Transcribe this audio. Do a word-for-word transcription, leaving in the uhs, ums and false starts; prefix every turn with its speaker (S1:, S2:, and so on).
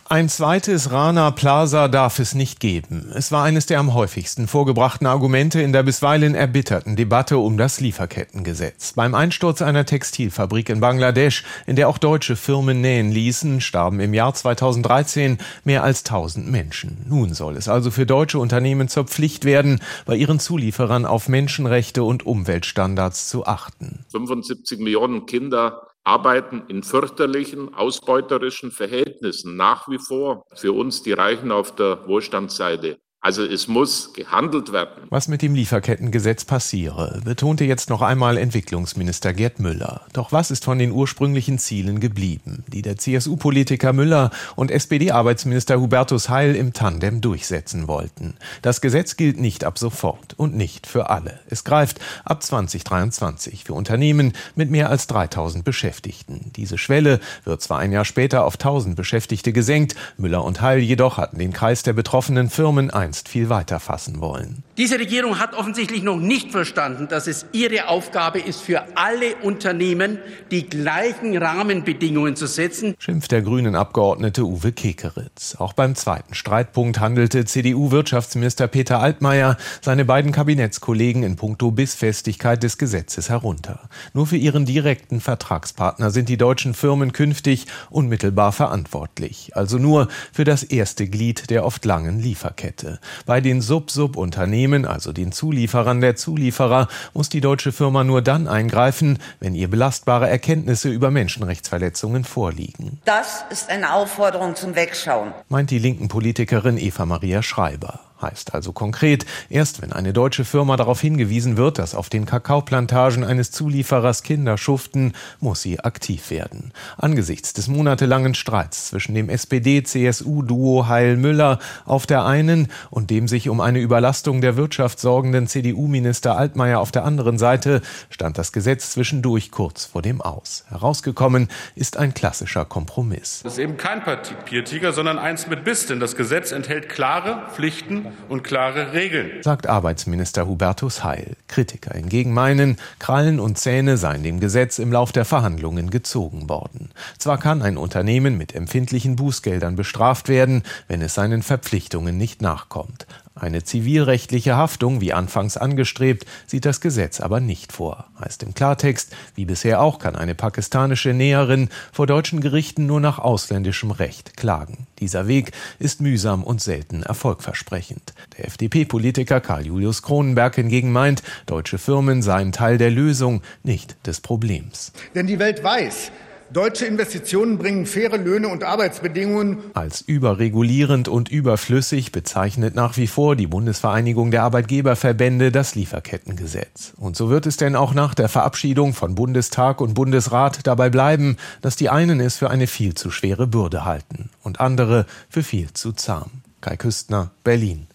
S1: Ein zweites Rana Plaza darf es nicht geben. Es war eines der am häufigsten vorgebrachten Argumente in der bisweilen erbitterten Debatte um das Lieferkettengesetz. Beim Einsturz einer Textilfabrik in Bangladesch, in der auch deutsche Firmen nähen ließen, starben im Jahr zweitausenddreizehn mehr als tausend Menschen. Nun soll es also für deutsche Unternehmen zur Pflicht werden, bei ihren Zulieferern auf Menschenrechte und Umweltstandards zu achten.
S2: fünfundsiebzig Millionen Kinder arbeiten in fürchterlichen, ausbeuterischen Verhältnissen nach wie vor. Für uns die Reichen auf der Wohlstandsseite. Also es muss gehandelt werden.
S1: Was mit dem Lieferkettengesetz passiere, betonte jetzt noch einmal Entwicklungsminister Gerd Müller. Doch was ist von den ursprünglichen Zielen geblieben, die der C S U-Politiker Müller und S P D-Arbeitsminister Hubertus Heil im Tandem durchsetzen wollten? Das Gesetz gilt nicht ab sofort und nicht für alle. Es greift ab zweitausenddreiundzwanzig für Unternehmen mit mehr als dreitausend Beschäftigten. Diese Schwelle wird zwar ein Jahr später auf tausend Beschäftigte gesenkt, Müller und Heil jedoch hatten den Kreis der betroffenen Firmen einst viel weiter fassen wollen.
S3: Diese Regierung hat offensichtlich noch nicht verstanden, dass es ihre Aufgabe ist, für alle Unternehmen die gleichen Rahmenbedingungen zu setzen,
S1: schimpft der grünen Abgeordnete Uwe Kekeritz. Auch beim zweiten Streitpunkt handelte C D U-Wirtschaftsminister Peter Altmaier seine beiden Kabinettskollegen in puncto Bissfestigkeit des Gesetzes herunter. Nur für ihren direkten Vertragspartner sind die deutschen Firmen künftig unmittelbar verantwortlich, also nur für das erste Glied der oft langen Lieferkette. Bei den Sub-Sub-Unternehmen, also den Zulieferern der Zulieferer, muss die deutsche Firma nur dann eingreifen, wenn ihr belastbare Erkenntnisse über Menschenrechtsverletzungen vorliegen.
S4: Das ist eine Aufforderung zum Wegschauen,
S1: meint die linken Politikerin Eva Maria Schreiber. Heißt also konkret, erst wenn eine deutsche Firma darauf hingewiesen wird, dass auf den Kakaoplantagen eines Zulieferers Kinder schuften, muss sie aktiv werden. Angesichts des monatelangen Streits zwischen dem S P D-C S U-Duo Heil-Müller auf der einen und dem sich um eine Überlastung der Wirtschaft sorgenden C D U-Minister Altmaier auf der anderen Seite stand das Gesetz zwischendurch kurz vor dem Aus. Herausgekommen ist ein klassischer Kompromiss.
S5: Das ist eben kein Papiertiger, sondern eins mit Biss, denn das Gesetz enthält klare Pflichten und klare Regeln,
S1: sagt Arbeitsminister Hubertus Heil. Kritiker hingegen meinen, Krallen und Zähne seien dem Gesetz im Lauf der Verhandlungen gezogen worden. Zwar kann ein Unternehmen mit empfindlichen Bußgeldern bestraft werden, wenn es seinen Verpflichtungen nicht nachkommt. Eine zivilrechtliche Haftung, wie anfangs angestrebt, sieht das Gesetz aber nicht vor. Heißt im Klartext, wie bisher auch kann eine pakistanische Näherin vor deutschen Gerichten nur nach ausländischem Recht klagen. Dieser Weg ist mühsam und selten erfolgversprechend. Der F D P-Politiker Karl Julius Kronenberg hingegen meint, deutsche Firmen seien Teil der Lösung, nicht des Problems.
S6: Denn die Welt weiß, deutsche Investitionen bringen faire Löhne und Arbeitsbedingungen.
S1: Als überregulierend und überflüssig bezeichnet nach wie vor die Bundesvereinigung der Arbeitgeberverbände das Lieferkettengesetz. Und so wird es denn auch nach der Verabschiedung von Bundestag und Bundesrat dabei bleiben, dass die einen es für eine viel zu schwere Bürde halten und andere für viel zu zahm. Kai Küstner, Berlin.